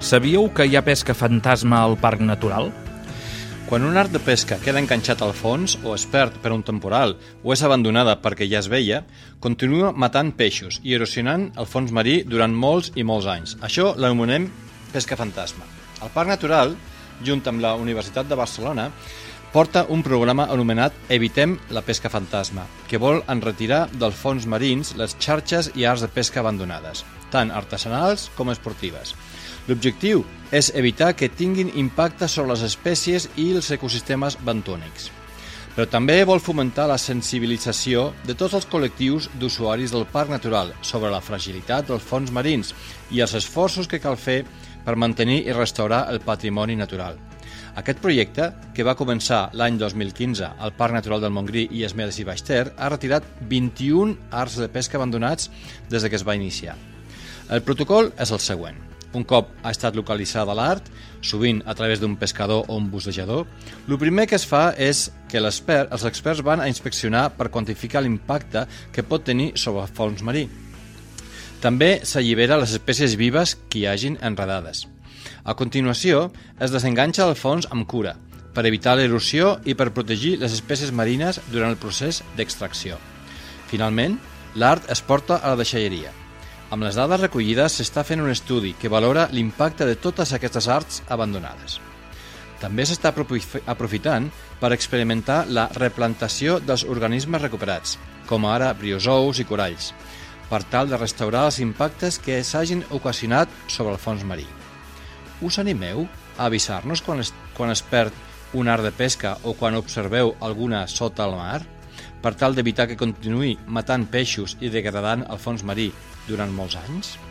Sabíeu que hi ha pesca fantasma al parc natural? Quan un art de pesca queda enganxat al fons o es perd per un temporal o és abandonada perquè ja es veia, continua matant peixos i erosionant el fons marí durant molts i molts anys. Això l'anomenem pesca fantasma. El Parc Natural, junt amb la Universitat de Barcelona, porta un programa anomenat Evitem la pesca fantasma, que vol enretirar dels fons marins les xarxes i arts de pesca abandonades, tant artesanals com esportives. L'objectiu és evitar que tinguin impacte sobre les espècies i els ecosistemes bentònics. Però també vol fomentar la sensibilització de tots els col·lectius d'usuaris del Parc Natural sobre la fragilitat dels fons marins i els esforços que cal fer per mantenir i restaurar el patrimoni natural. Aquest projecte, que va començar l'any 2015 al Parc Natural del Montgrí i es Medes i Baix Ter, ha retirat 21 arts de pesca abandonats des que es va iniciar. El protocol és el següent. Un cop ha estat localitzada l'art, sovint a través d'un pescador o un bussejador, el primer que es fa és que els experts van a inspeccionar per quantificar l'impacte que pot tenir sobre el fons marí. També s'allibera les espècies vives que hi hagin enredades. A continuació, es desenganxa el fons amb cura, per evitar l'erosió i per protegir les espècies marines durant el procés d'extracció. Finalment, l'art es porta a la deixalleria. Amb les dades recollides s'està fent un estudi que valora l'impacte de totes aquestes arts abandonades. També s'està aprofitant per experimentar la replantació dels organismes recuperats, com ara briozous i coralls, per tal de restaurar els impactes que s'hagin ocasionat sobre el fons marí. Us animeu a avisar-nos quan es perd un art de pesca o quan observeu alguna sota el mar, per tal d'evitar que continuï matant peixos i degradant el fons marí durant molts anys?